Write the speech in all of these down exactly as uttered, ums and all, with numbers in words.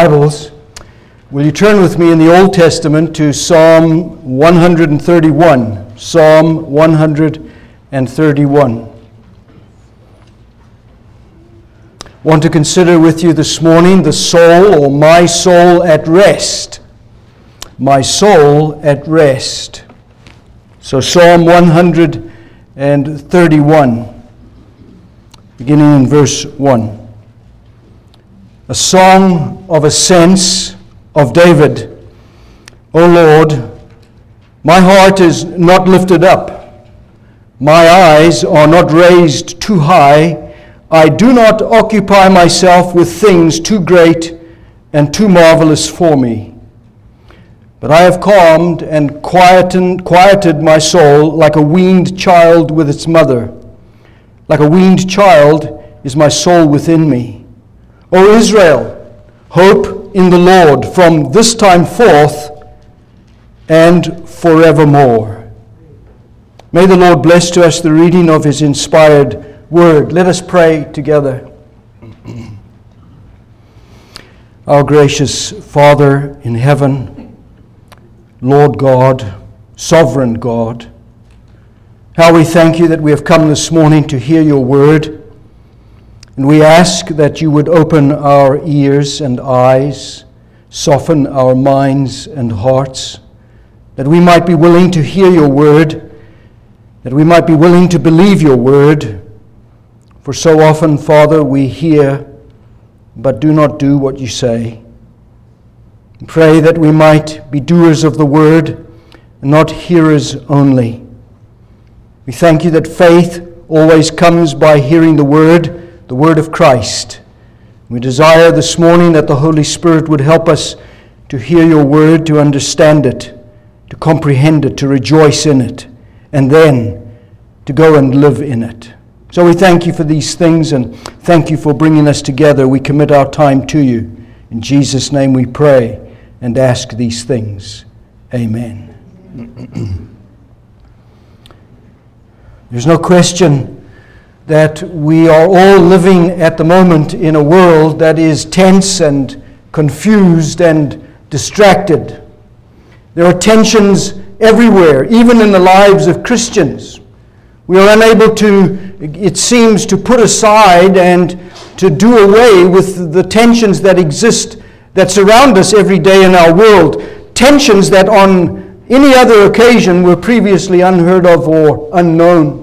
Bibles, will you turn with me in the Old Testament to Psalm one thirty-one? Psalm one thirty-one. I want to consider with you this morning the soul, or my soul at rest. My soul at rest. So Psalm one thirty-one, beginning in verse one. A song of ascents of David. O Lord, my heart is not lifted up. My eyes are not raised too high. I do not occupy myself with things too great and too marvelous for me. But I have calmed and quietened, quieted my soul like a weaned child with its mother. Like a weaned child is my soul within me. O Israel, hope in the Lord from this time forth and forevermore. May the Lord bless to us the reading of His inspired word. Let us pray together. Our gracious Father in heaven, Lord God, sovereign God, how we thank you that we have come this morning to hear your word. And we ask that you would open our ears and eyes, soften our minds and hearts, that we might be willing to hear your word, that we might be willing to believe your word. For so often, Father, we hear, but do not do what you say. Pray that we might be doers of the word, and not hearers only. We thank you that faith always comes by hearing the word, the word of Christ. We desire this morning that the Holy Spirit would help us to hear your word, to understand it, to comprehend it, to rejoice in it, and then to go and live in it. So we thank you for these things, and thank you for bringing us together. We commit our time to you. In Jesus' name we pray and ask these things. Amen. There's no question that we are all living at the moment in a world that is tense and confused and distracted. There are tensions everywhere, even in the lives of Christians. We are unable to, it seems, to put aside and to do away with the tensions that exist, that surround us every day in our world. Tensions that on any other occasion were previously unheard of or unknown.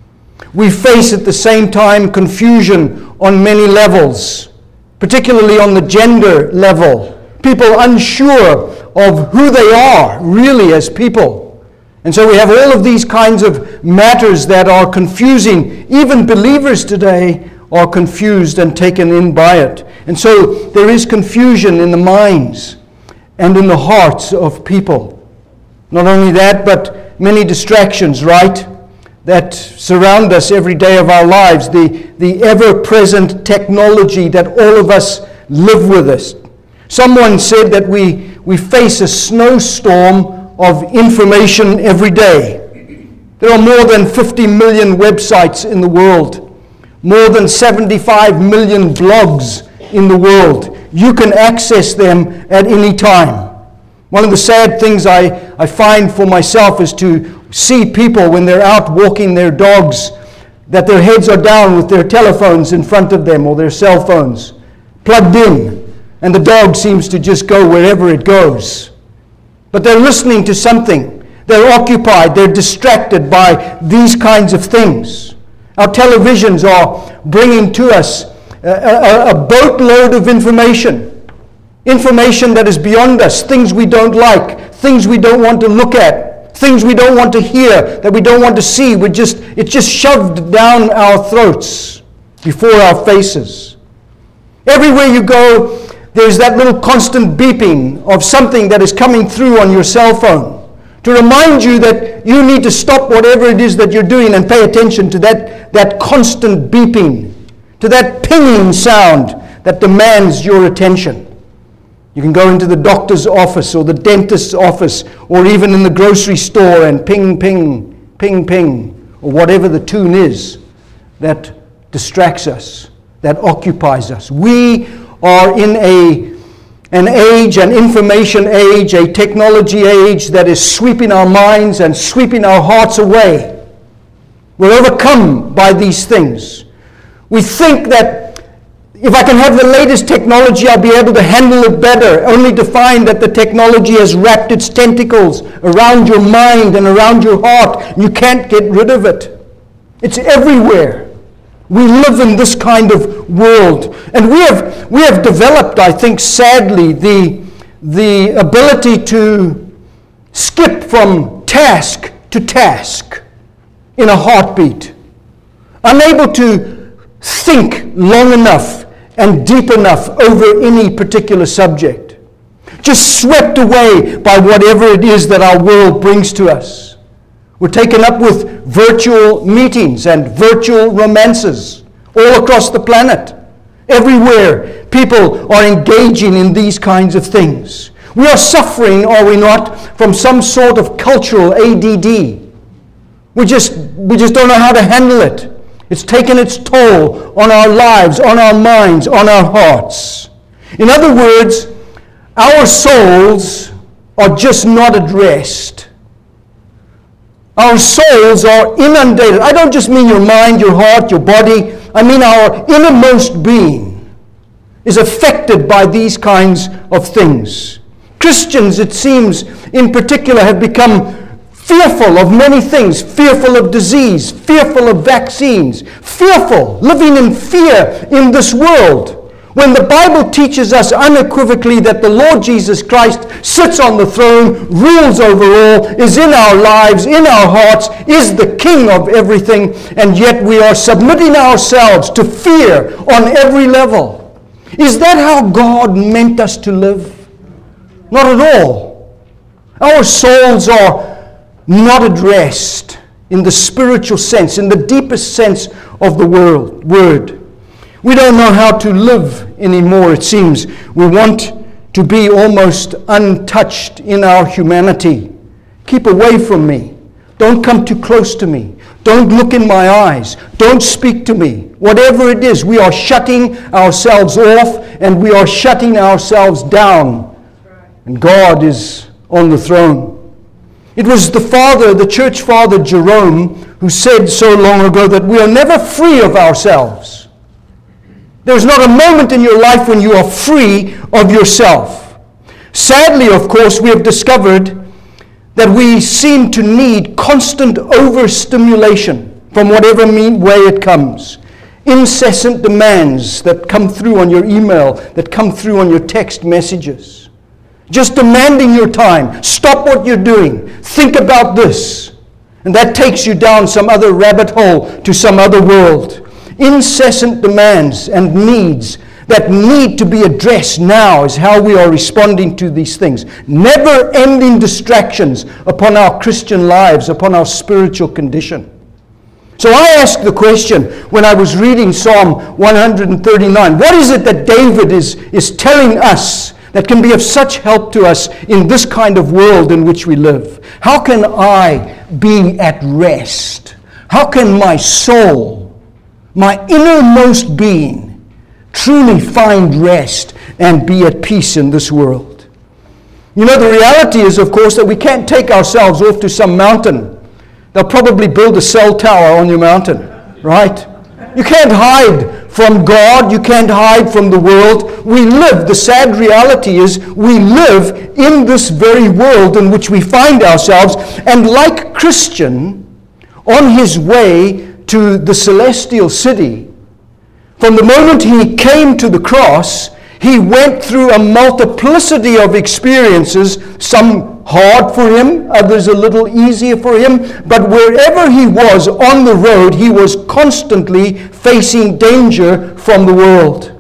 We face at the same time confusion on many levels, particularly on the gender level. People unsure of who they are really as people. And so we have all of these kinds of matters that are confusing. Even believers today are confused and taken in by it. And so there is confusion in the minds and in the hearts of people. Not only that, but many distractions, right? That surround us every day of our lives, the, the ever-present technology that all of us live with us. Someone said that we, we face a snowstorm of information every day. There are more than fifty million websites in the world, more than seventy-five million blogs in the world. You can access them at any time. One of the sad things I, I find for myself is to see people when they're out walking their dogs, that their heads are down with their telephones in front of them or their cell phones, plugged in, and the dog seems to just go wherever it goes. But they're listening to something. They're occupied. They're distracted by these kinds of things. Our televisions are bringing to us a, a, a boatload of information. Information that is beyond us, things we don't like, things we don't want to look at, things we don't want to hear, that we don't want to see. We just it's just shoved down our throats, before our faces. Everywhere you go, there's that little constant beeping of something that is coming through on your cell phone to remind you that you need to stop whatever it is that you're doing and pay attention to that, that constant beeping, to that pinging sound that demands your attention. You can go into the doctor's office or the dentist's office or even in the grocery store and ping, ping, ping, ping, or whatever the tune is that distracts us, that occupies us. We are in a an age, an information age, a technology age that is sweeping our minds and sweeping our hearts away. We're overcome by these things. We think that if I can have the latest technology, I'll be able to handle it better, only to find that the technology has wrapped its tentacles around your mind and around your heart. You can't get rid of it. It's everywhere. We live in this kind of world. And we have we have developed, I think, sadly, the, the ability to skip from task to task in a heartbeat. Unable to think long enough and deep enough over any particular subject. Just swept away by whatever it is that our world brings to us. We're taken up with virtual meetings and virtual romances all across the planet. Everywhere, people are engaging in these kinds of things. We are suffering, are we not, from some sort of cultural A D D. We just, we just don't know how to handle it. It's taken its toll on our lives, on our minds, on our hearts. In other words, our souls are just not addressed. Our souls are inundated. I don't just mean your mind, your heart, your body. I mean our innermost being is affected by these kinds of things. Christians, it seems, in particular, have become fearful of many things. Fearful of disease, fearful of vaccines, fearful, living in fear in this world. When the Bible teaches us unequivocally that the Lord Jesus Christ sits on the throne, rules over all, is in our lives, in our hearts, is the King of everything, and yet we are submitting ourselves to fear on every level. Is that how God meant us to live? Not at all. Our souls are not addressed in the spiritual sense, in the deepest sense of the world, word. We don't know how to live anymore, it seems. We want to be almost untouched in our humanity. Keep away from me. Don't come too close to me. Don't look in my eyes. Don't speak to me. Whatever it is, we are shutting ourselves off and we are shutting ourselves down. And God is on the throne. It was the father, the church father Jerome, who said so long ago that we are never free of ourselves. There's not a moment in your life when you are free of yourself. Sadly, of course, we have discovered that we seem to need constant overstimulation from whatever way it comes. Incessant demands that come through on your email, that come through on your text messages. Just demanding your time. Stop what you're doing. Think about this. And that takes you down some other rabbit hole to some other world. Incessant demands and needs that need to be addressed now is how we are responding to these things. Never-ending distractions upon our Christian lives, upon our spiritual condition. So I asked the question when I was reading Psalm one thirty-nine, what is it that David is, is telling us that can be of such help to us in this kind of world in which we live? How can I be at rest? How can my soul, my innermost being, truly find rest and be at peace in this world? You know, the reality is, of course, that we can't take ourselves off to some mountain. They'll probably build a cell tower on your mountain, right? You can't hide from God. You can't hide from the world. We live, the sad reality is, we live in this very world in which we find ourselves. And like Christian, on his way to the celestial city, from the moment he came to the cross, he went through a multiplicity of experiences, some hard for him, others a little easier for him, but wherever he was on the road, he was constantly facing danger from the world,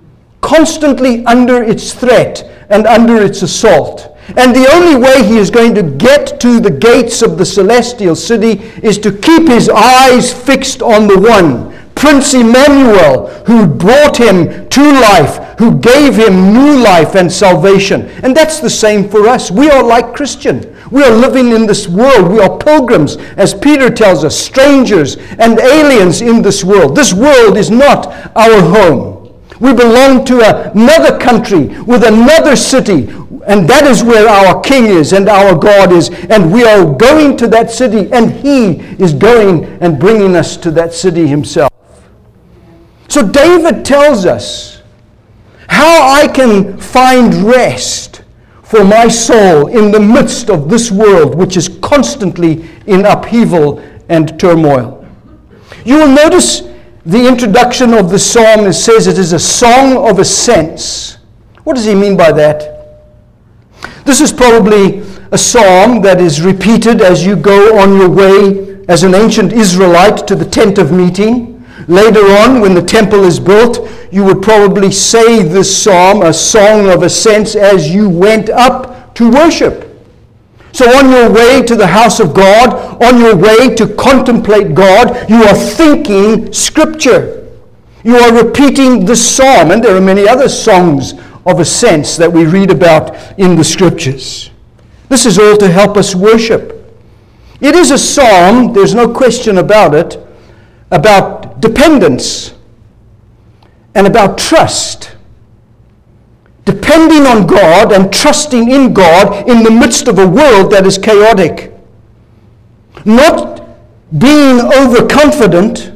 constantly under its threat and under its assault. And the only way he is going to get to the gates of the celestial city is to keep his eyes fixed on the one, Prince Emmanuel, who brought him to life, who gave him new life and salvation. And that's the same for us. We are like Christian. We are living in this world. We are pilgrims, as Peter tells us, strangers and aliens in this world. This world is not our home. We belong to another country with another city, and that is where our King is and our God is, and we are going to that city, and He is going and bringing us to that city Himself. So David tells us how I can find rest for my soul in the midst of this world, which is constantly in upheaval and turmoil. You will notice the introduction of the psalm, it says it is a song of ascents. What does he mean by that? This is probably a psalm that is repeated as you go on your way as an ancient Israelite to the tent of meeting. Later on, when the temple is built, you would probably say this psalm, a song of ascents, as you went up to worship. So on your way to the house of God, on your way to contemplate God, you are thinking Scripture. You are repeating the psalm, and there are many other songs of ascents that we read about in the Scriptures. This is all to help us worship. It is a psalm, there's no question about it, about dependence and about trust. Depending on God and trusting in God in the midst of a world that is chaotic. Not being overconfident,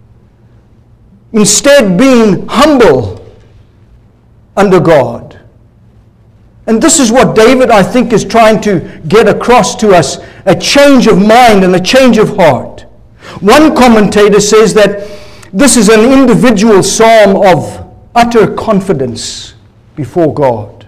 instead being humble under God. And this is what David, I think, is trying to get across to us, a change of mind and a change of heart. One commentator says that this is an individual psalm of utter confidence before God.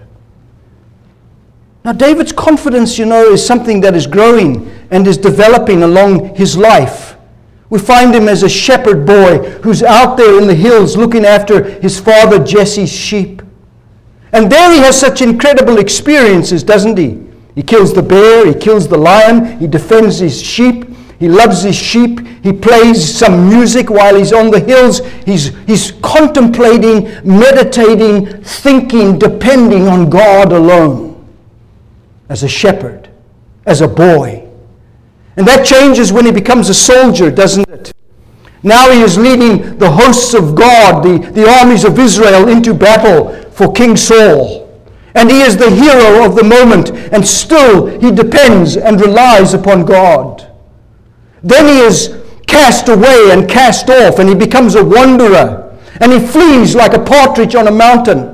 Now, David's confidence, you know, is something that is growing and is developing along his life. We find him as a shepherd boy who's out there in the hills looking after his father Jesse's sheep. And there he has such incredible experiences, doesn't he? He kills the bear, he kills the lion, he defends his sheep, he loves his sheep, he plays some music while he's on the hills. He's, he's contemplating, meditating, thinking, depending on God alone as a shepherd, as a boy. And that changes when he becomes a soldier, doesn't it? Now he is leading the hosts of God, the, the armies of Israel, into battle for King Saul. And he is the hero of the moment, and still he depends and relies upon God. Then he is cast away and cast off, and he becomes a wanderer, and he flees like a partridge on a mountain.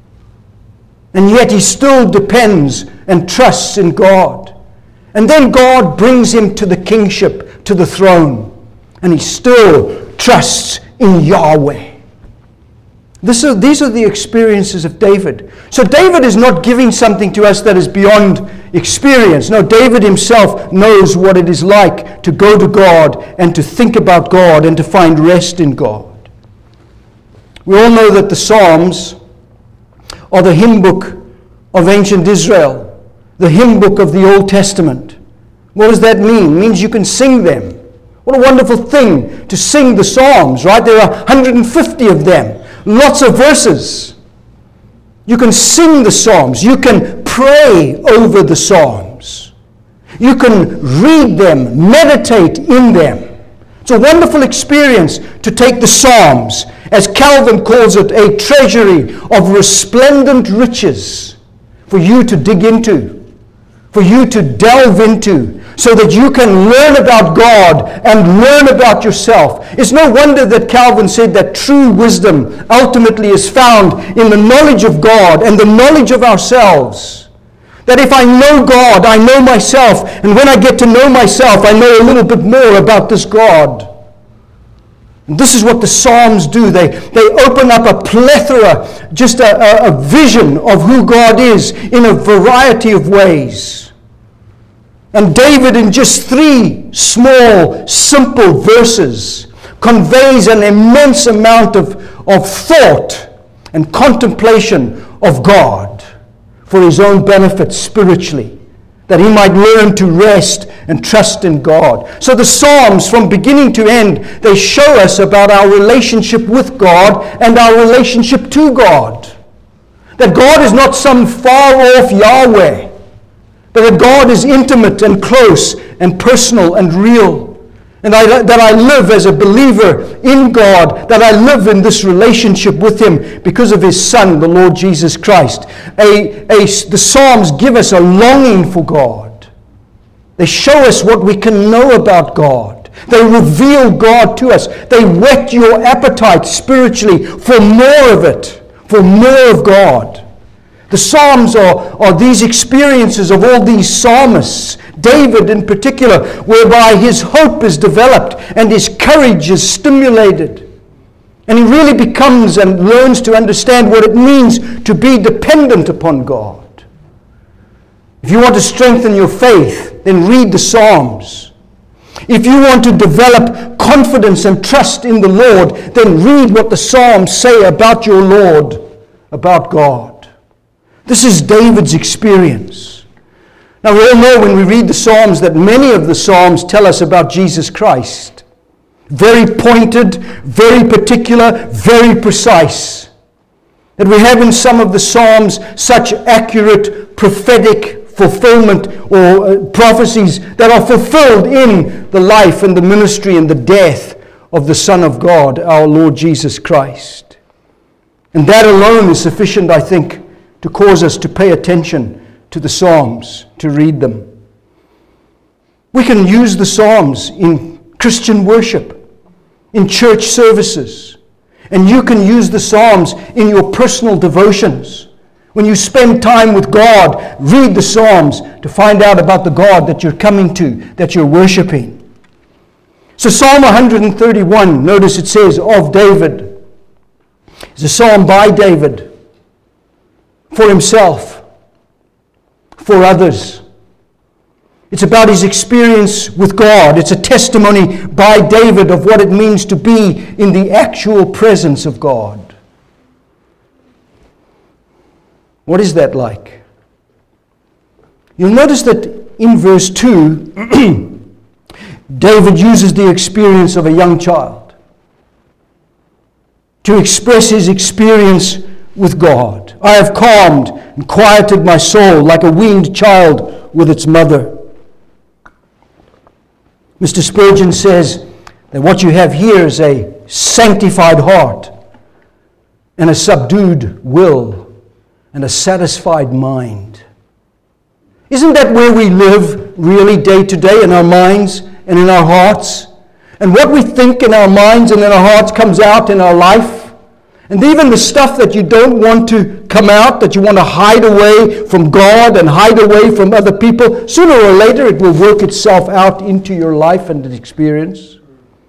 And yet he still depends and trusts in God. And then God brings him to the kingship, to the throne, and he still trusts in Yahweh. This are, these are the experiences of David. So David is not giving something to us that is beyond experience. No, David himself knows what it is like to go to God and to think about God and to find rest in God. We all know that the Psalms are the hymn book of ancient Israel, the hymn book of the Old Testament. What does that mean? It means you can sing them. What a wonderful thing to sing the Psalms, right? There are one hundred fifty of them. Lots of verses. You can sing the Psalms. You can pray over the Psalms. You can read them, meditate in them. It's a wonderful experience to take the Psalms, as Calvin calls it, a treasury of resplendent riches for you to dig into, for you to delve into, so that you can learn about God and learn about yourself. It's no wonder that Calvin said that true wisdom ultimately is found in the knowledge of God and the knowledge of ourselves. That if I know God, I know myself, and when I get to know myself, I know a little bit more about this God. And this is what the Psalms do. They, they open up a plethora, just a, a, a vision of who God is in a variety of ways. And David, in just three small, simple verses, conveys an immense amount of, of thought and contemplation of God for his own benefit spiritually, that he might learn to rest and trust in God. So the Psalms, from beginning to end, they show us about our relationship with God and our relationship to God. That God is not some far-off Yahweh, but that God is intimate and close and personal and real. And I, that I live as a believer in God, that I live in this relationship with Him because of His Son, the Lord Jesus Christ. A, a, the Psalms give us a longing for God. They show us what we can know about God. They reveal God to us. They whet your appetite spiritually for more of it, for more of God. The Psalms are, are these experiences of all these psalmists, David in particular, whereby his hope is developed and his courage is stimulated. And he really becomes and learns to understand what it means to be dependent upon God. If you want to strengthen your faith, then read the Psalms. If you want to develop confidence and trust in the Lord, then read what the Psalms say about your Lord, about God. This is David's experience. Now we all know when we read the Psalms that many of the Psalms tell us about Jesus Christ. Very pointed, very particular, very precise. That we have in some of the Psalms such accurate prophetic fulfillment or uh, prophecies that are fulfilled in the life and the ministry and the death of the Son of God, our Lord Jesus Christ. And that alone is sufficient, I think, to cause us to pay attention to the Psalms, to read them. We can use the Psalms in Christian worship, in church services, and you can use the Psalms in your personal devotions. When you spend time with God, read the Psalms to find out about the God that you're coming to, that you're worshiping. So Psalm one thirty-one, notice it says, of David. It's a psalm by David, for himself, for others. It's about his experience with God. It's a testimony by David of what it means to be in the actual presence of God. What is that like? You'll notice that in verse two, David uses the experience of a young child to express his experience with God. I have calmed and quieted my soul like a weaned child with its mother. Mister Spurgeon says that what you have here is a sanctified heart and a subdued will and a satisfied mind. Isn't that where we live really day to day, in our minds and in our hearts? And what we think in our minds and in our hearts comes out in our life? And even the stuff that you don't want to come out, that you want to hide away from God and hide away from other people, sooner or later it will work itself out into your life and experience.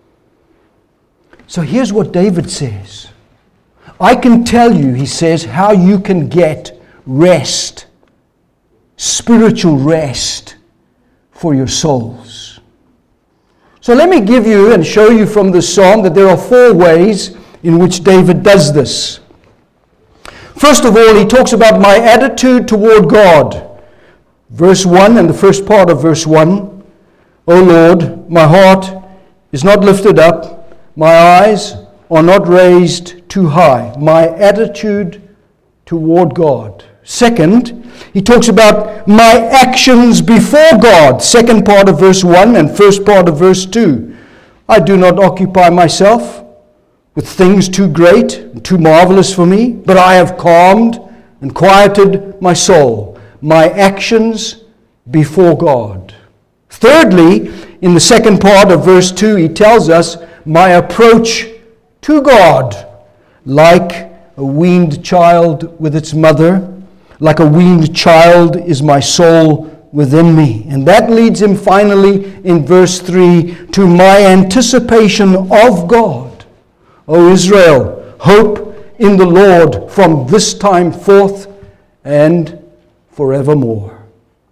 So here's what David says. I can tell you, he says, how you can get rest, spiritual rest for your souls. So let me give you and show you from the psalm that there are four ways in which David does this. First of all, he talks about my attitude toward God. Verse one and the first part of verse one. O Lord, my heart is not lifted up, my eyes are not raised too high. My attitude toward God. Second, he talks about my actions before God. Second part of verse one and first part of verse two. I do not occupy myself with things too great and too marvelous for me, but I have calmed and quieted my soul, my actions before God. Thirdly, in the second part of verse two, he tells us my approach to God, like a weaned child with its mother, like a weaned child is my soul within me. And that leads him finally in verse three to my anticipation of God. O Israel, hope in the Lord from this time forth and forevermore.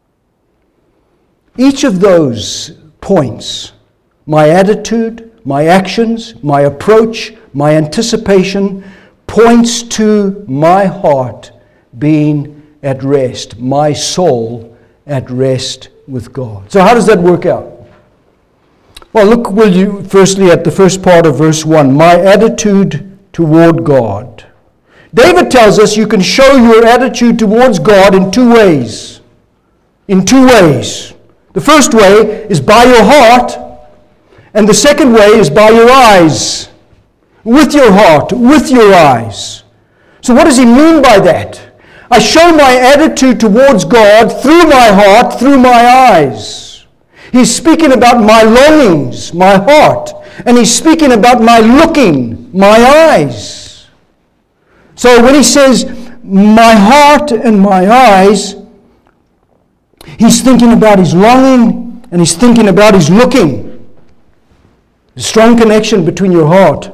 Each of those points, my attitude, my actions, my approach, my anticipation, points to my heart being at rest, my soul at rest with God. So how does that work out? Well, look, will you, firstly at the first part of verse one, my attitude toward God. David tells us you can show your attitude towards God in two ways. In two ways. The first way is by your heart, And the second way is by your eyes, with your heart, with your eyes. So what does he mean by that? I show my attitude towards God through my heart, through my eyes. He's speaking about my longings, my heart. And he's speaking about my looking, my eyes. So when he says my heart and my eyes, he's thinking about his longing and he's thinking about his looking. A strong connection between your heart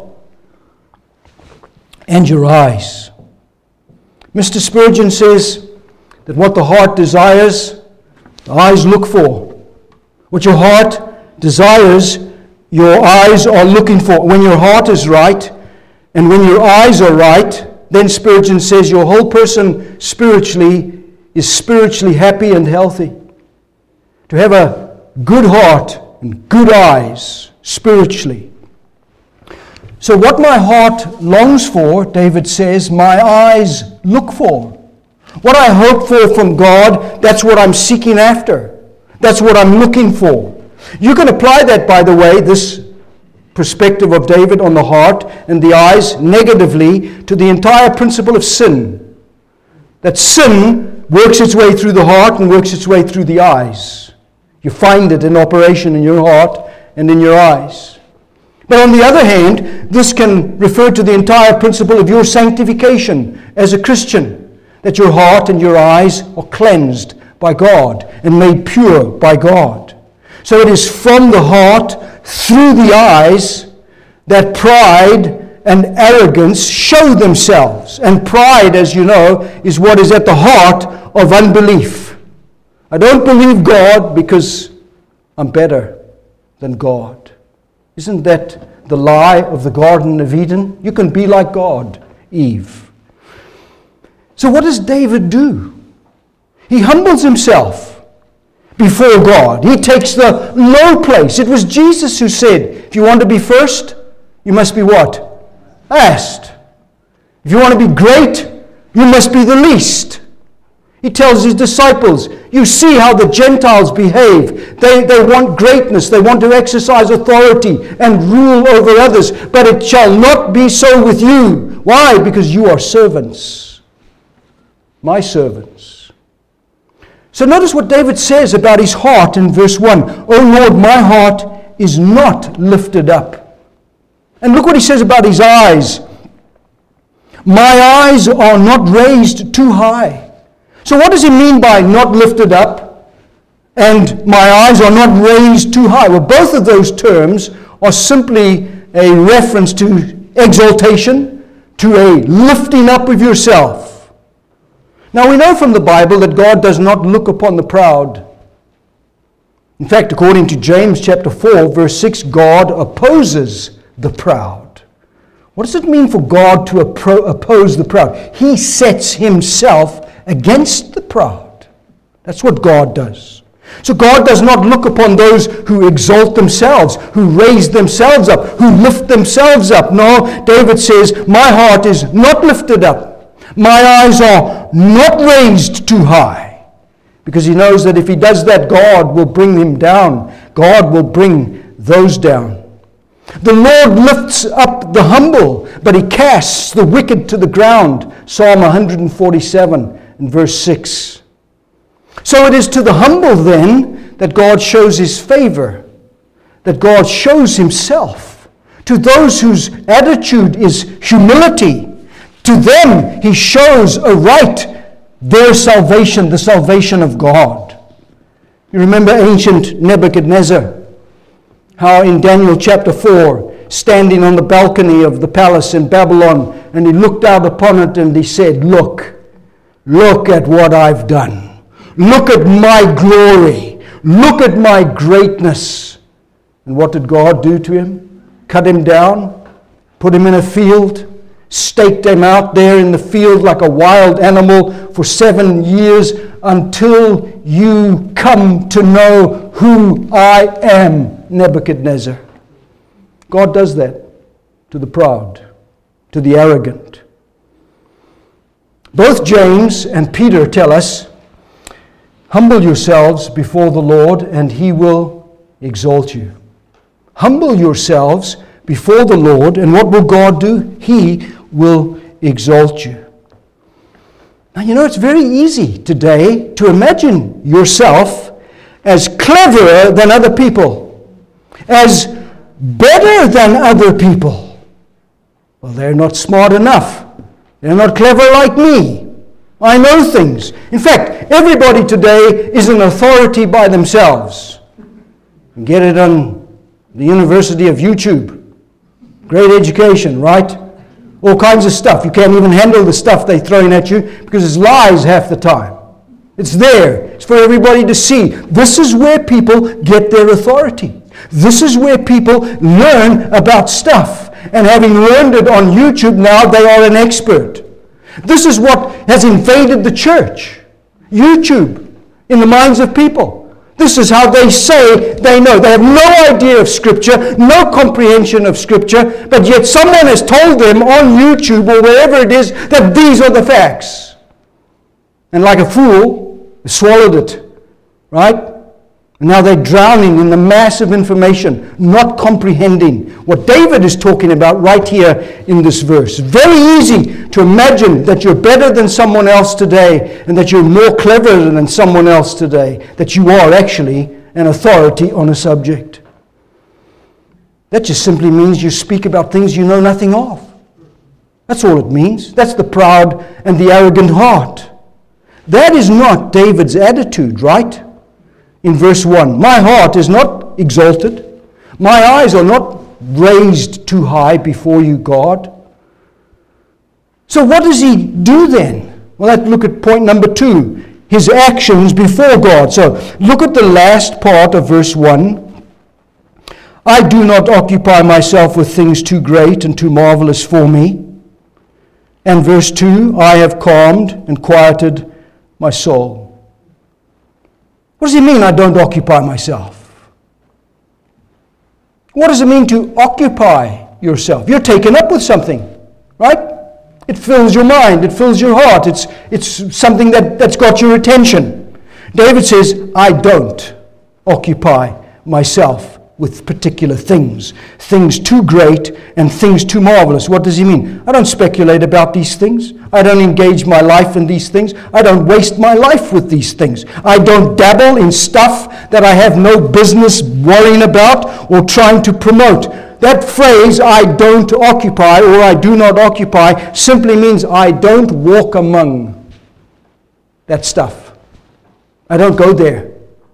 and your eyes. Mister Spurgeon says that what the heart desires, the eyes look for. What your heart desires, your eyes are looking for. When your heart is right, and when your eyes are right, then Spurgeon says your whole person spiritually is spiritually happy and healthy. To have a good heart and good eyes spiritually. So what my heart longs for, David says, my eyes look for. What I hope for from God, that's what I'm seeking after. That's what I'm looking for. You can apply that, by the way, this perspective of David on the heart and the eyes negatively to the entire principle of sin. That sin works its way through the heart and works its way through the eyes. You find it in operation in your heart and in your eyes. But on the other hand, this can refer to the entire principle of your sanctification as a Christian, that your heart and your eyes are cleansed by God and made pure by God. So it is from the heart through the eyes that pride and arrogance show themselves. And pride, as you know, is what is at the heart of unbelief. I don't believe God because I'm better than God. Isn't that the lie of the Garden of Eden? You can be like God, Eve. So what does David do? He humbles himself before God. He takes the low place. It was Jesus who said, if you want to be first, you must be what? Last. If you want to be great, you must be the least. He tells his disciples, you see how the Gentiles behave. They, they want greatness. They want to exercise authority and rule over others. But it shall not be so with you. Why? Because you are servants. My servants. So notice what David says about his heart in verse one. O Lord, my heart is not lifted up. And look what he says about his eyes. My eyes are not raised too high. So what does he mean by not lifted up and my eyes are not raised too high? Well, both of those terms are simply a reference to exaltation, to a lifting up of yourself. Now we know from the Bible that God does not look upon the proud. In fact, according to James chapter four, verse six, God opposes the proud. What does it mean for God to appro- oppose the proud? He sets himself against the proud. That's what God does. So God does not look upon those who exalt themselves, who raise themselves up, who lift themselves up. No, David says, my heart is not lifted up. My eyes are not raised too high. Because he knows that if he does that, God will bring him down. God will bring those down. The Lord lifts up the humble, but he casts the wicked to the ground. Psalm one forty-seven. In verse six. So it is to the humble then that God shows his favor, that God shows himself. To those whose attitude is humility, to them he shows aright their salvation, the salvation of God. You remember ancient Nebuchadnezzar, how in Daniel chapter four, standing on the balcony of the palace in Babylon, and he looked out upon it and he said, look, Look at what I've done. Look at my glory. Look at my greatness. And what did God do to him? Cut him down, put him in a field, staked him out there in the field like a wild animal for seven years until you come to know who I am, Nebuchadnezzar. God does that to the proud, to the arrogant. Both James and Peter tell us, humble yourselves before the Lord and he will exalt you. Humble yourselves before the Lord, and what will God do? He will exalt you. Now, you know, it's very easy today to imagine yourself as cleverer than other people, as better than other people. Well, they're not smart enough. They're not clever like me. I know things. In fact, everybody today is an authority by themselves. You get it on the University of YouTube. Great education, right? All kinds of stuff. You can't even handle the stuff they're throwing at you because it's lies half the time. It's there. It's for everybody to see. This is where people get their authority. This is where people learn about stuff. And having learned it on YouTube now, they are an expert. This is what has invaded the church. YouTube in the minds of people. This is how they say they know. They have no idea of Scripture, no comprehension of Scripture, but yet someone has told them on YouTube or wherever it is that these are the facts. And like a fool, they swallowed it, right? And now they're drowning in the mass of information, not comprehending what David is talking about right here in this verse. Very easy to imagine that you're better than someone else today and that you're more clever than someone else today, that you are actually an authority on a subject. That just simply means you speak about things you know nothing of. That's all it means. That's the proud and the arrogant heart. That is not David's attitude, right? In verse one, my heart is not exalted. My eyes are not raised too high before you, God. So what does he do then? Well, let's look at point number two, his actions before God. So look at the last part of verse one. I do not occupy myself with things too great and too marvelous for me. And verse two, I have calmed and quieted my soul. What does it mean I don't occupy myself? What does it mean to occupy yourself? You're taken up with something, right? It fills your mind, it fills your heart, it's, it's something that, that's got your attention. David says, I don't occupy myself with particular things, things too great and things too marvelous. What does he mean? I don't speculate about these things. I don't engage my life in these things. I don't waste my life with these things. I don't dabble in stuff that I have no business worrying about or trying to promote. That phrase, I don't occupy or I do not occupy, simply means I don't walk among that stuff. I don't go there.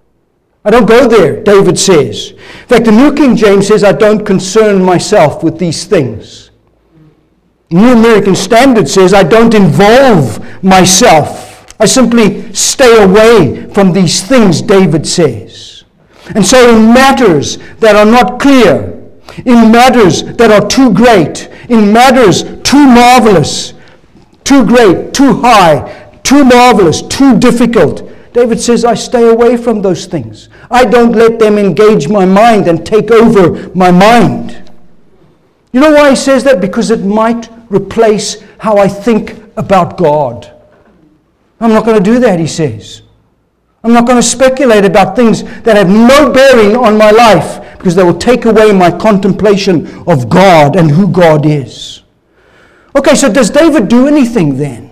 I don't go there, David says. In fact, the New King James says, I don't concern myself with these things. The New American Standard says, I don't involve myself. I simply stay away from these things, David says. And so in matters that are not clear, in matters that are too great, in matters too marvelous, too great, too high, too marvelous, too difficult, David says, I stay away from those things. I don't let them engage my mind and take over my mind. You know why he says that? Because it might replace how I think about God. I'm not going to do that, he says. I'm not going to speculate about things that have no bearing on my life because they will take away my contemplation of God and who God is. Okay, so does David do anything then?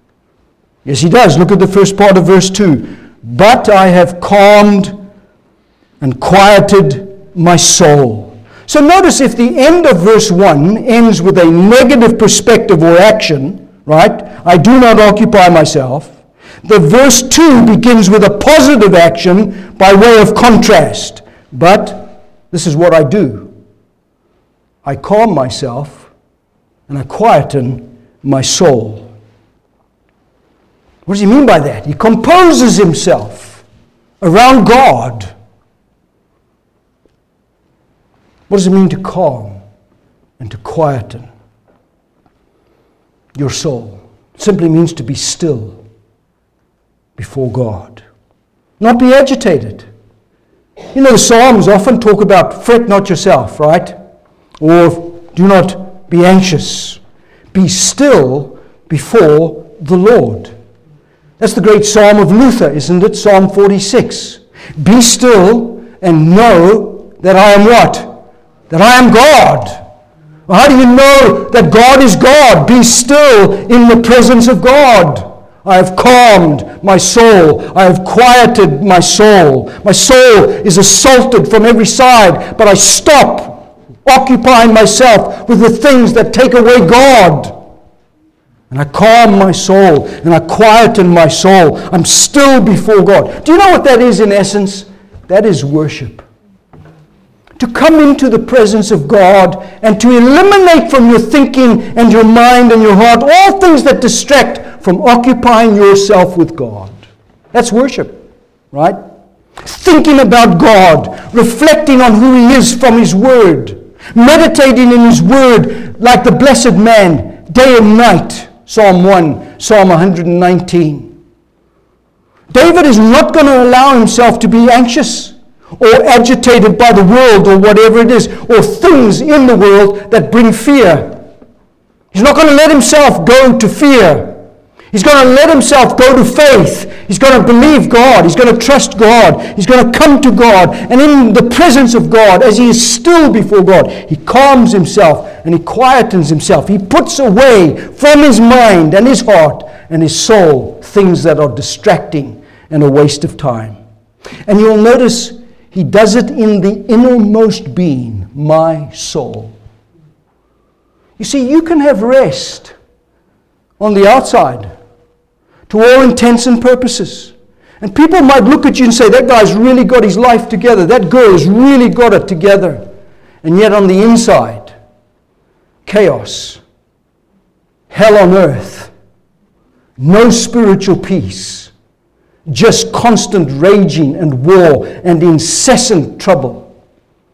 Yes, he does. Look at the first part of verse two. But I have calmed and quieted my soul. So notice if the end of verse one ends with a negative perspective or action, right? I do not occupy myself. The verse two begins with a positive action by way of contrast. But this is what I do. I calm myself and I quieten my soul. What does he mean by that? He composes himself around God. What does it mean to calm and to quieten your soul? It simply means to be still before God. Not be agitated. You know, the Psalms often talk about fret not yourself, right? Or do not be anxious. Be still before the Lord. That's the great Psalm of Luther, isn't it? Psalm forty-six. Be still and know that I am what? that I am God. Well, how do you know that God is God? Be still in the presence of God. I have calmed my soul. I have quieted my soul. My soul is assaulted from every side, but I stop occupying myself with the things that take away God. And I calm my soul, and I quieten my soul. I'm still before God. Do you know what that is in essence? That is worship. To come into the presence of God and to eliminate from your thinking and your mind and your heart all things that distract from occupying yourself with God. That's worship, right? Thinking about God, reflecting on who He is from His Word, meditating in His Word like the blessed man, day and night. Psalm one, Psalm one nineteen. David is not going to allow himself to be anxious or agitated by the world or whatever it is, or things in the world that bring fear. He's not going to let himself go to fear. He's going to let himself go to faith. He's going to believe God. He's going to trust God. He's going to come to God. And in the presence of God, as he is still before God, he calms himself and he quietens himself. He puts away from his mind and his heart and his soul things that are distracting and a waste of time. And you'll notice he does it in the innermost being, my soul. You see, you can have rest on the outside to all intents and purposes. And people might look at you and say, that guy's really got his life together. That girl has really got it together. And yet on the inside, chaos, hell on earth, no spiritual peace. Just constant raging and war and incessant trouble.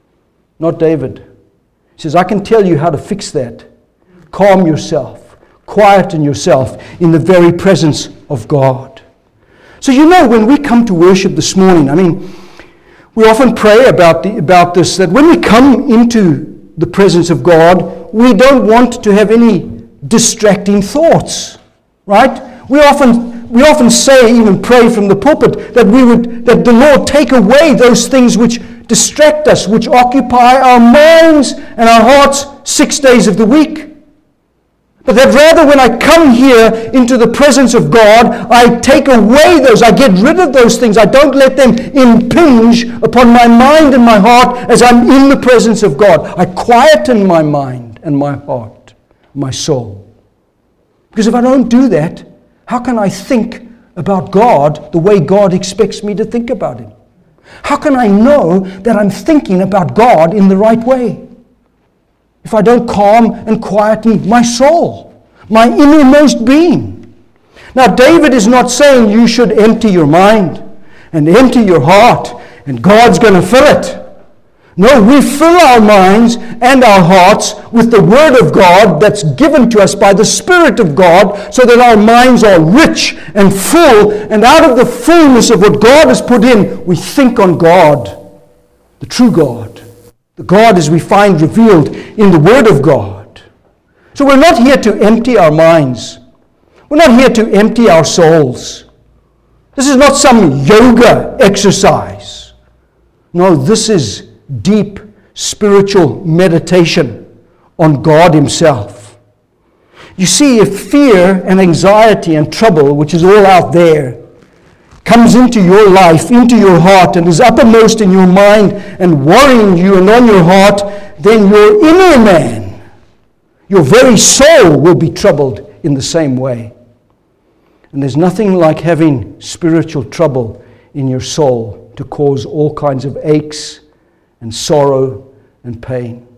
Not David. He says, I can tell you how to fix that. Calm yourself. Quieten yourself in the very presence of God. So you know, when we come to worship this morning, I mean, we often pray about the, about this, that when we come into the presence of God, we don't want to have any distracting thoughts. Right? We often We often say, even pray from the pulpit, that we would, that the Lord take away those things which distract us, which occupy our minds and our hearts six days of the week. But that rather when I come here into the presence of God, I take away those, I get rid of those things. I don't let them impinge upon my mind and my heart as I'm in the presence of God. I quieten my mind and my heart, my soul. Because if I don't do that, how can I think about God the way God expects me to think about Him? How can I know that I'm thinking about God in the right way if I don't calm and quieten my soul, my innermost being? Now, David is not saying you should empty your mind and empty your heart and God's going to fill it. No, we fill our minds and our hearts with the Word of God that's given to us by the Spirit of God, so that our minds are rich and full, and out of the fullness of what God has put in, we think on God, the true God, the God as we find revealed in the Word of God. So we're not here to empty our minds. We're not here to empty our souls. This is not some yoga exercise. No, this is deep spiritual meditation on God Himself. You see, if fear and anxiety and trouble, which is all out there, comes into your life, into your heart, and is uppermost in your mind and worrying you and on your heart, then your inner man, your very soul, will be troubled in the same way. And there's nothing like having spiritual trouble in your soul to cause all kinds of aches and sorrow and pain.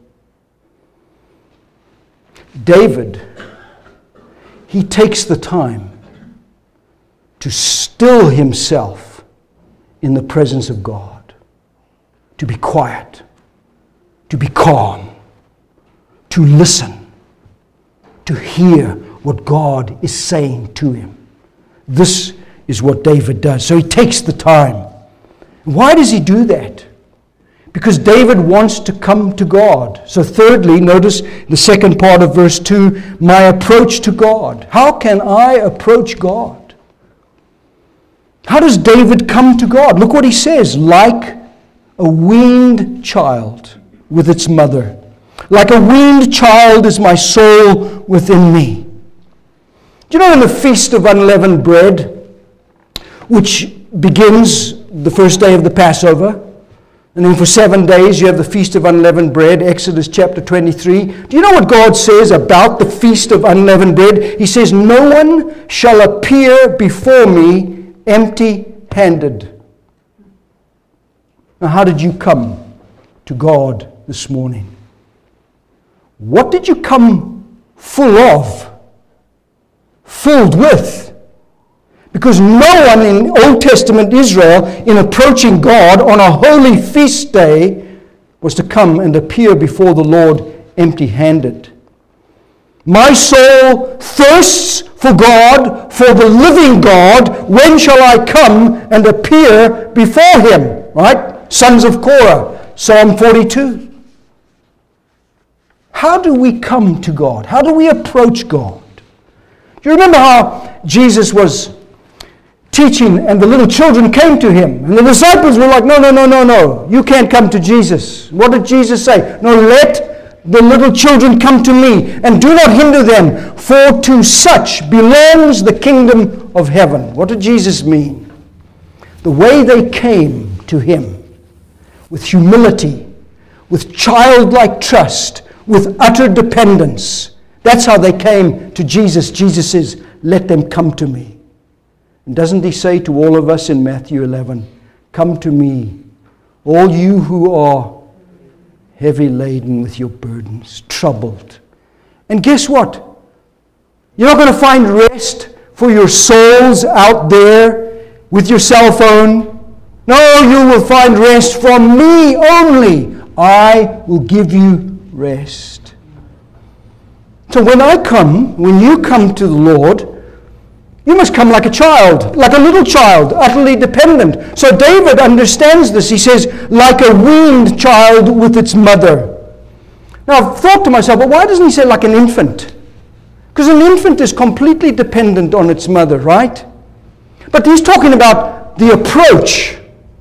David, he takes the time to still himself in the presence of God, to be quiet, to be calm, to listen, to hear what God is saying to him. This is what David does. So he takes the time. Why does he do that? Because David wants to come to God. So thirdly, notice the second part of verse two, my approach to God. How can I approach God? How does David come to God? Look what he says, like a weaned child with its mother. Like a weaned child is my soul within me. Do you know in the Feast of Unleavened Bread, which begins the first day of the Passover, and then for seven days you have the Feast of Unleavened Bread, Exodus chapter twenty-three. Do you know what God says about the Feast of Unleavened Bread? He says, no one shall appear before me empty-handed. Now, how did you come to God this morning? What did you come full of? Filled with? Because no one in Old Testament Israel, in approaching God on a holy feast day, was to come and appear before the Lord empty-handed. My soul thirsts for God, for the living God. When shall I come and appear before Him? Right? Sons of Korah, Psalm forty-two. How do we come to God? How do we approach God? Do you remember how Jesus was teaching and the little children came to Him? And the disciples were like, no, no, no, no, no. You can't come to Jesus. What did Jesus say? No, let the little children come to me and do not hinder them, for to such belongs the kingdom of heaven. What did Jesus mean? The way they came to Him with humility, with childlike trust, with utter dependence. That's how they came to Jesus. Jesus says, let them come to me. And doesn't He say to all of us in Matthew eleven, come to me, all you who are heavy laden with your burdens, troubled. And guess what? You're not going to find rest for your souls out there with your cell phone. No, you will find rest from me only. I will give you rest. So when I come, when you come to the Lord, you must come like a child, like a little child, utterly dependent. So David understands this. He says, like a weaned child with its mother. Now I've thought to myself, well, why doesn't he say like an infant? Because an infant is completely dependent on its mother, right? But he's talking about the approach.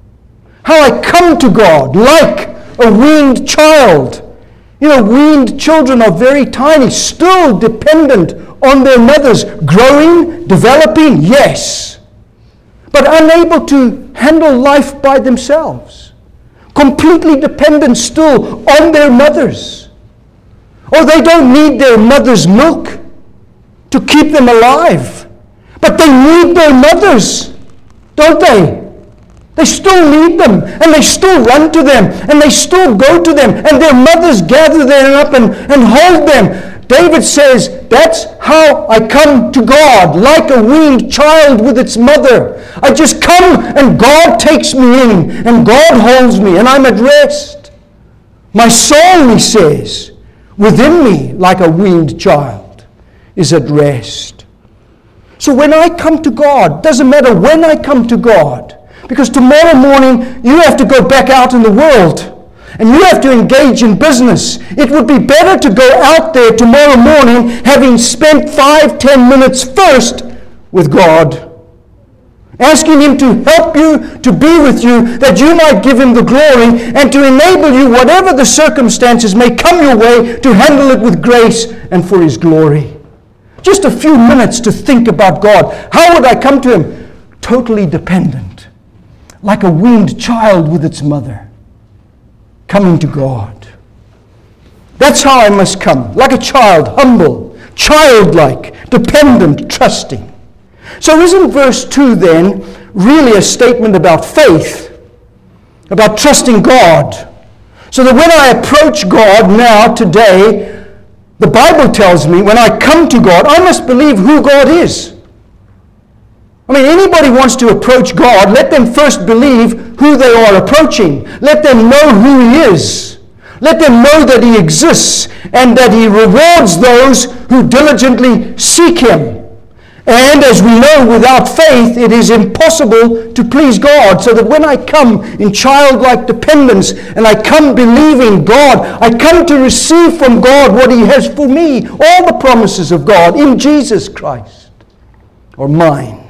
How I come to God like a weaned child. You know, weaned children are very tiny, still dependent on their mothers. Growing, developing, yes. But unable to handle life by themselves. Completely dependent still on their mothers. Or they don't need their mother's milk to keep them alive. But they need their mothers, don't they? They still need them, and they still run to them, and they still go to them, and their mothers gather them up and, and hold them. David says, that's how I come to God, like a weaned child with its mother. I just come, and God takes me in, and God holds me, and I'm at rest. My soul, he says, within me, like a weaned child, is at rest. So when I come to God, doesn't matter when I come to God, because tomorrow morning you have to go back out in the world and you have to engage in business. It would be better to go out there tomorrow morning having spent five, ten minutes first with God, asking Him to help you, to be with you, that you might give Him the glory and to enable you, whatever the circumstances may come your way, to handle it with grace and for His glory. Just a few minutes to think about God. How would I come to Him? Totally dependent. Like a weaned child with its mother, coming to God. That's how I must come. Like a child, humble, childlike, dependent, trusting. So isn't verse two then really a statement about faith, about trusting God? So that when I approach God now, today, the Bible tells me when I come to God, I must believe who God is. I mean, anybody wants to approach God, let them first believe who they are approaching. Let them know who He is. Let them know that He exists and that He rewards those who diligently seek Him. And as we know, without faith, it is impossible to please God. So that when I come in childlike dependence and I come believing God, I come to receive from God what He has for me. All the promises of God in Jesus Christ are mine.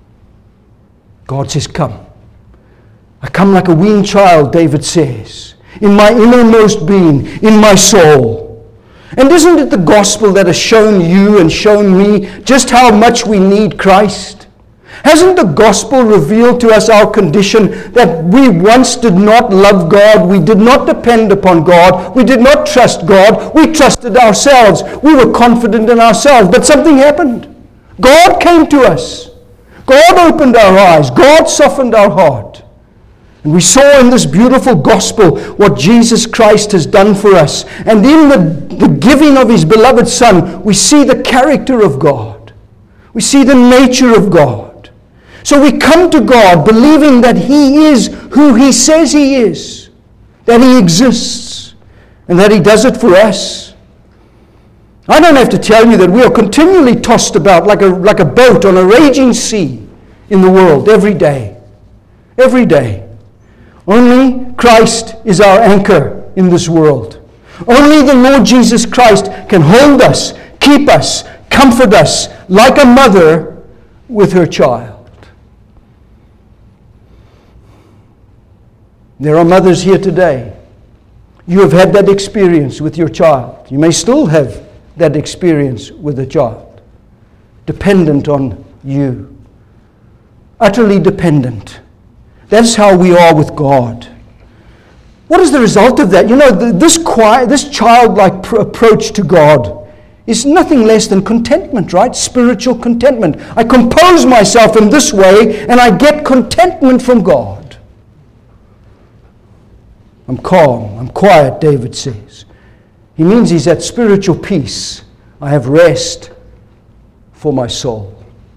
God says, come. I come like a weaned child, David says. in my innermost being, in my soul. And isn't it the gospel that has shown you and shown me just how much we need Christ? Hasn't the gospel revealed to us our condition, that we once did not love God, we did not depend upon God, we did not trust God, we trusted ourselves, we were confident in ourselves, but something happened. God came to us. God opened our eyes. God softened our heart. And we saw in this beautiful gospel what Jesus Christ has done for us. And in the, the giving of His beloved Son, we see the character of God. We see the nature of God. So we come to God believing that He is who He says He is, that He exists, and that He does it for us. I don't have to tell you that we are continually tossed about like a, like a boat on a raging sea in the world every day. Every day. Only Christ is our anchor in this world. Only the Lord Jesus Christ can hold us, keep us, comfort us like a mother with her child. There are mothers here today. You have had that experience with your child. You may still have that experience with a child. Dependent on you. Utterly dependent. That's how we are with God. What is the result of that? You know, this quiet, this childlike pr- approach to God is nothing less than contentment, right? Spiritual contentment. I compose myself in this way and I get contentment from God. I'm calm, I'm quiet, David says. He means he's at spiritual peace. I have rest for my soul.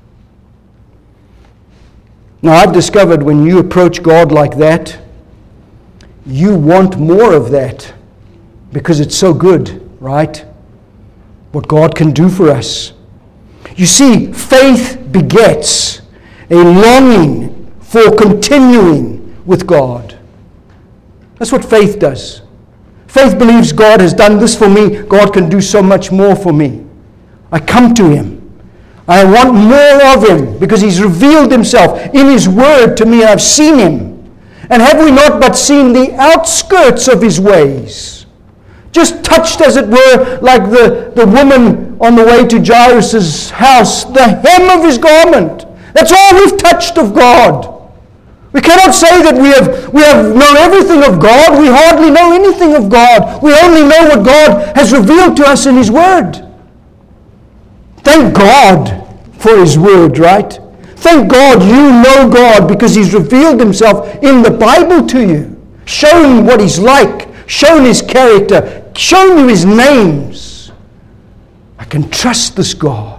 Now, I've discovered when you approach God like that, you want more of that because it's so good, right? What God can do for us. You see, faith begets a longing for continuing with God. That's what faith does. Faith believes God has done this for me. God can do so much more for me. I come to Him. I want more of Him because He's revealed Himself in His Word to me, and I've seen Him. And have we not but seen the outskirts of His ways? Just touched, as it were, like the, the woman on the way to Jairus' house, the hem of His garment. That's all we've touched of God. We cannot say that we have, we have known everything of God. We hardly know anything of God. We only know what God has revealed to us in His Word. Thank God for His Word, right? Thank God you know God because He's revealed Himself in the Bible to you. Shown what He's like. Shown His character. Shown you His names. I can trust this God.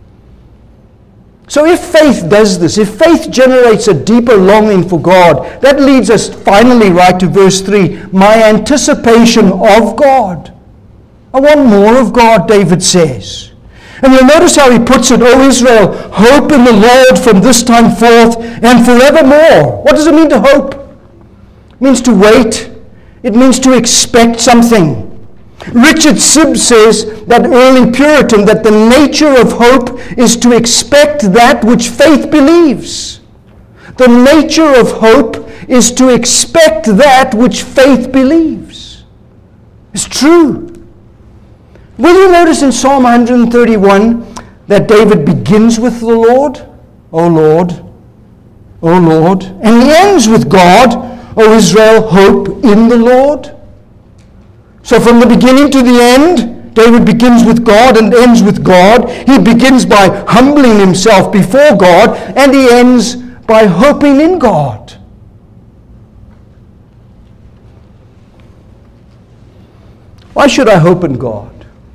So if faith does this, if faith generates a deeper longing for God, that leads us finally right to verse three. My anticipation of God. I want more of God, David says. And you'll notice how he puts it, O Israel, hope in the Lord from this time forth and forevermore. What does it mean to hope? It means to wait. It means to expect something. Richard Sibbes says, that early Puritan, that the nature of hope is to expect that which faith believes. The nature of hope is to expect that which faith believes. It's true. Will you notice in Psalm one thirty-one that David begins with the Lord? O Lord, O Lord. And he ends with God, O Israel, hope in the Lord. So from the beginning to the end, David begins with God and ends with God. He begins by humbling himself before God, and he ends by hoping in God. Why should I hope in God?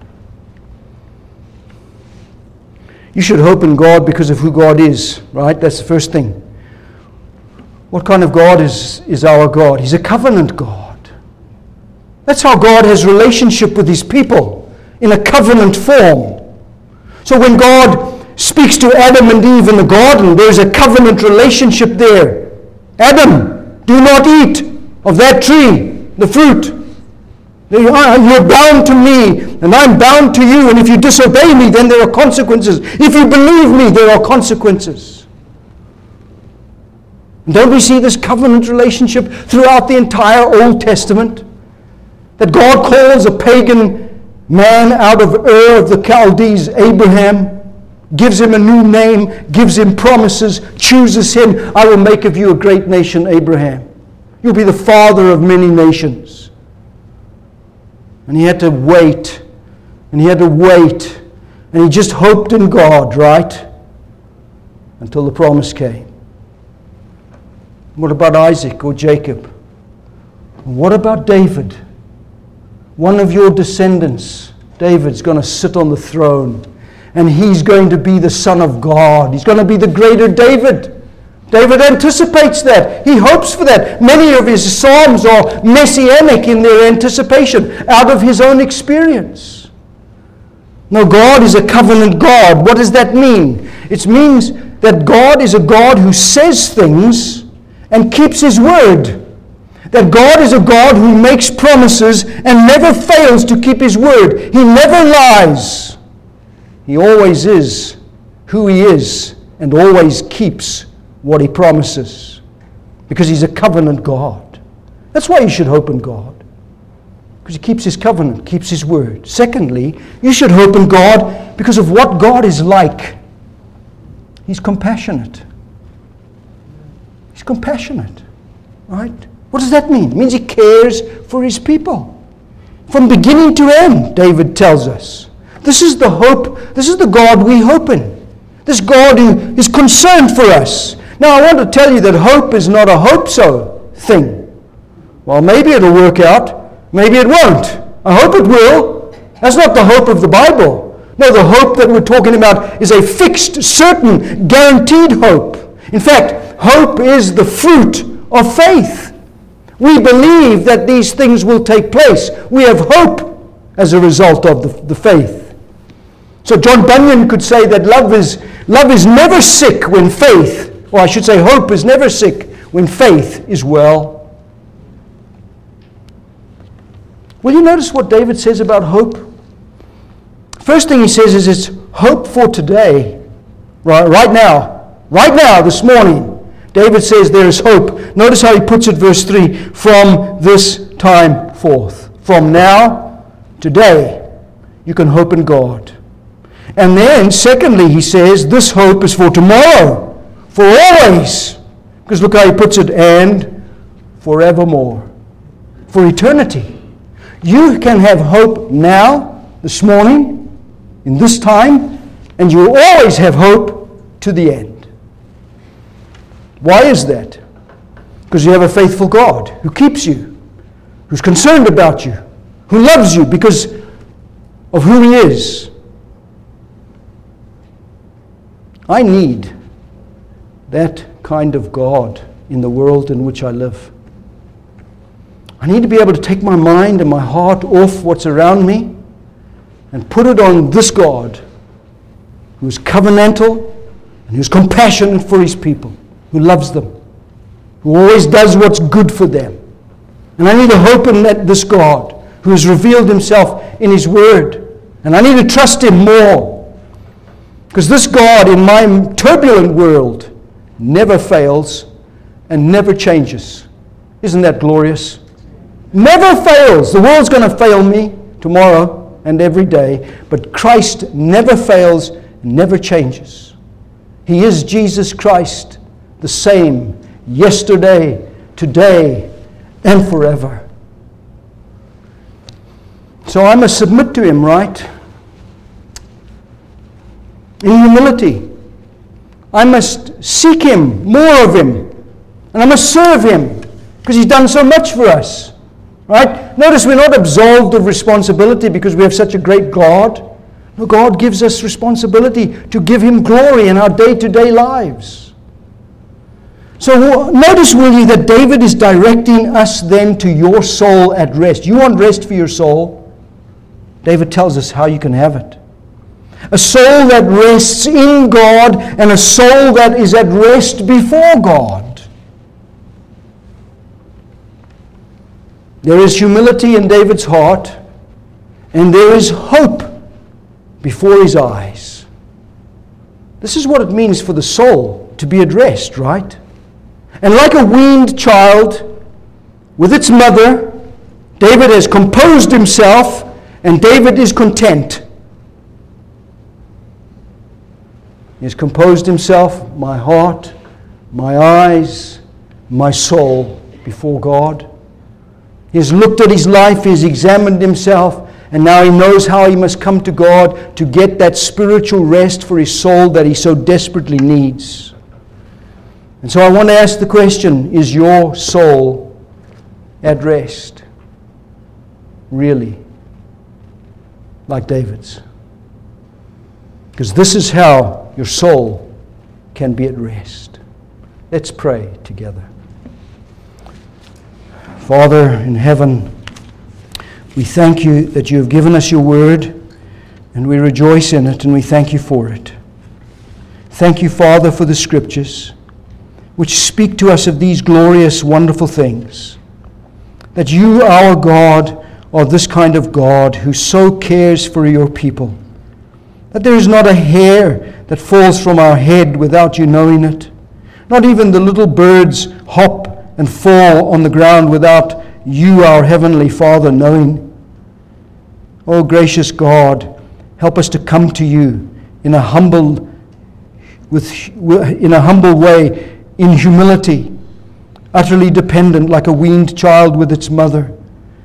You should hope in God because of who God is, right? That's the first thing. What kind of God is, is our God? He's a covenant God. That's how God has relationship with His people, in a covenant form. So when God speaks to Adam and Eve in the garden, there's a covenant relationship there. Adam, do not eat of that tree, the fruit. You're bound to me, and I'm bound to you, and if you disobey me, then there are consequences. If you believe me, there are consequences. And don't we see this covenant relationship throughout the entire Old Testament? That God calls a pagan man out of Ur of the Chaldees, Abraham, gives him a new name, gives him promises, chooses him. I will make of you a great nation, Abraham. You'll be the father of many nations. And he had to wait, and he had to wait, and he just hoped in God, right? Until the promise came. What about Isaac or Jacob? What about David? One of your descendants, David's going to sit on the throne, and he's going to be the Son of God. He's going to be the greater David. David anticipates that. He hopes for that. Many of his psalms are messianic in their anticipation out of his own experience. No, God is a covenant God. What does that mean? It means that God is a God who says things and keeps his word. That God is a God who makes promises and never fails to keep his word. He never lies. He always is who he is and always keeps what he promises. Because he's a covenant God. That's why you should hope in God. Because he keeps his covenant, keeps his word. Secondly, you should hope in God because of what God is like. He's compassionate. He's compassionate. Right? What does that mean? It means he cares for his people. From beginning to end, David tells us. This is the hope, this is the God we hope in. This God who is concerned for us. Now I want to tell you that hope is not a hope-so thing. Well, maybe it'll work out. Maybe it won't. I hope it will. That's not the hope of the Bible. No, the hope that we're talking about is a fixed, certain, guaranteed hope. In fact, hope is the fruit of faith. We believe that these things will take place. We have hope as a result of the, the faith. So John Bunyan could say that love is, love is never sick when faith, or I should say hope is never sick when faith is well. Will you notice what David says about hope? First thing he says is it's hope for today, right, right now, right now, this morning. David says there is hope. Notice how he puts it, verse three, from this time forth. From now, today, you can hope in God. And then, secondly, he says this hope is for tomorrow, for always. Because look how he puts it, and forevermore, for eternity. You can have hope now, this morning, in this time, and you will always have hope to the end. Why is that? Because you have a faithful God who keeps you, who's concerned about you, who loves you because of who he is. I need that kind of God in the world in which I live. I need to be able to take my mind and my heart off what's around me and put it on this God who's covenantal and who's compassionate for his people, who loves them, who always does what's good for them. And I need to hope in that this God who has revealed himself in his word. And I need to trust him more. Because this God in my turbulent world never fails and never changes. Isn't that glorious? Never fails. The world's going to fail me tomorrow and every day. But Christ never fails and never changes. He is Jesus Christ, the same yesterday, today, and forever. So I must submit to him, right? In humility. I must seek him, more of him. And I must serve him, because he's done so much for us. Right? Notice we're not absolved of responsibility because we have such a great God. No, God gives us responsibility to give him glory in our day-to-day lives. So notice, will you, that David is directing us then to your soul at rest. You want rest for your soul? David tells us how you can have it. A soul that rests in God and a soul that is at rest before God. There is humility in David's heart, and there is hope before his eyes. This is what it means for the soul to be at rest, right? And like a weaned child with its mother, David has composed himself, and David is content. He has composed himself, my heart, my eyes, my soul before God. He has looked at his life, he has examined himself, and now he knows how he must come to God to get that spiritual rest for his soul that he so desperately needs. And so I want to ask the question, is your soul at rest? Really? Like David's? Because this is how your soul can be at rest. Let's pray together. Father in heaven, we thank you that you have given us your word, and we rejoice in it, and we thank you for it. Thank you, Father, for the Scriptures, which speak to us of these glorious, wonderful things. That you, our God, are this kind of God who so cares for your people. That there is not a hair that falls from our head without you knowing it. Not even the little birds hop and fall on the ground without you, our Heavenly Father, knowing. Oh, gracious God, help us to come to you in a humble, with, in a humble way, in humility, utterly dependent, like a weaned child with its mother,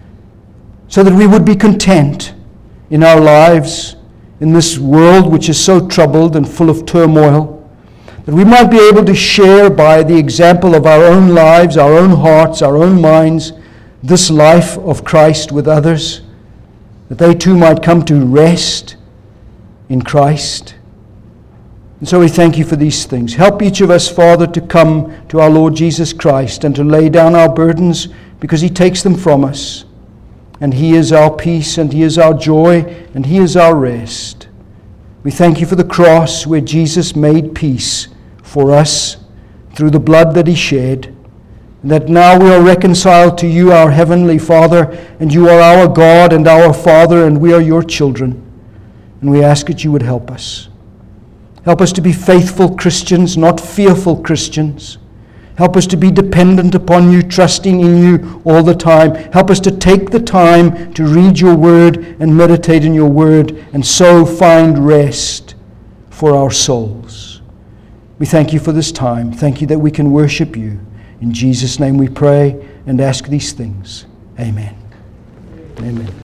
so that we would be content in our lives, in this world which is so troubled and full of turmoil, that we might be able to share by the example of our own lives, our own hearts, our own minds, this life of Christ with others, that they too might come to rest in Christ. And so we thank you for these things. Help each of us, Father, to come to our Lord Jesus Christ and to lay down our burdens, because he takes them from us. And he is our peace, and he is our joy, and he is our rest. We thank you for the cross where Jesus made peace for us through the blood that he shed, and that now we are reconciled to you, our Heavenly Father, and you are our God and our Father, and we are your children. And we ask that you would help us. Help us to be faithful Christians, not fearful Christians. Help us to be dependent upon you, trusting in you all the time. Help us to take the time to read your word and meditate in your word, and so find rest for our souls. We thank you for this time. Thank you that we can worship you. In Jesus' name we pray and ask these things. Amen. Amen.